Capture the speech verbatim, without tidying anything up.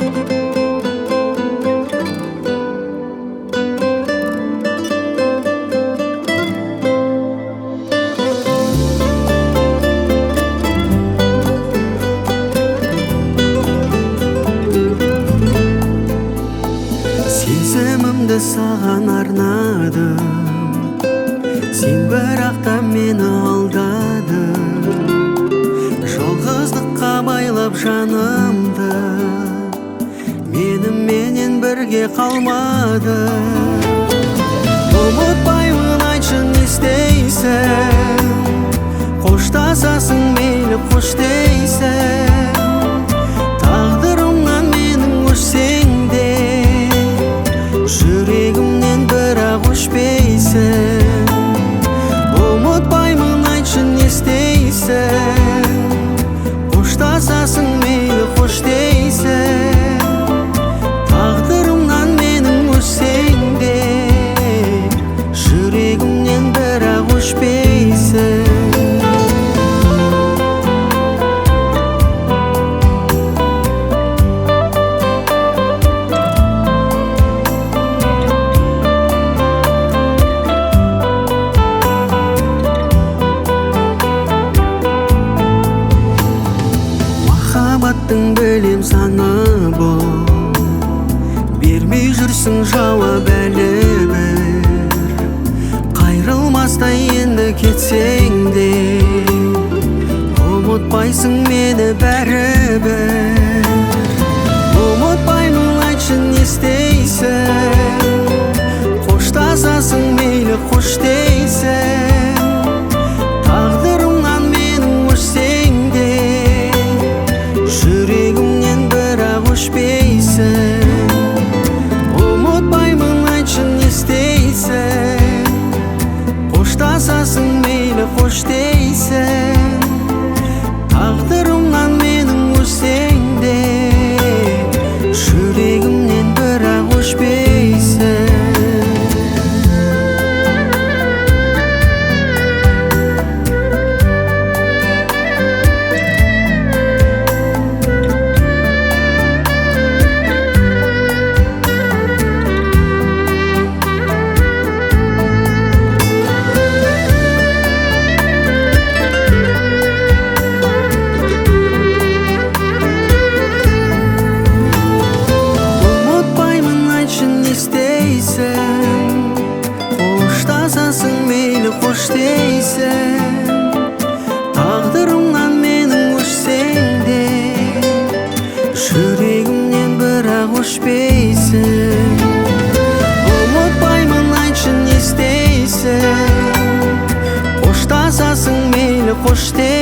Сезімімді саған арнадым, сен бірақта мені алдадың. Жалғыздыққа байлап жанымды, меніменен бірге қалмады. Ұмытпаймын, айтшы не істейсің, қоштасасың мейлі қош дейсің. Тағдырымнан менің өшсең де, жүрегімнен бірақ өшпейсің. Ұмытпаймын, айтшы не істейсің, қоштасасың мейлі қош дейсің. Тағдырымнан менің өшсең де, жүрегімнен бірақ өшпейсің. Махаббаттың білем саны бұл, бермей жүрсің жауап әлі бір. Қайрылмастай енді кетсең де, ұмытпайсың мені бәрібір. Ұмытпаймын, айтшы не істейсің, қоштасасың мейлі қош дейсің. Тағдырымнан менің өшсең де, жүрегімнен бірақ өшпейсің. Ұмытпаймын, айтшы не істейсің, қоштасасың мейлі қош дейсің. Тағдырымнан менің өшсең де, жүрегімнен бірақ өшпейсің. Қоштасасың мейлі қош дейсің. Тағдырымнан менің өшсең де, жүрегімнен бірақ өшпейсің. Ұмытпаймын, айтшы не істейсің, қоштасасың мейлі қош дейсің.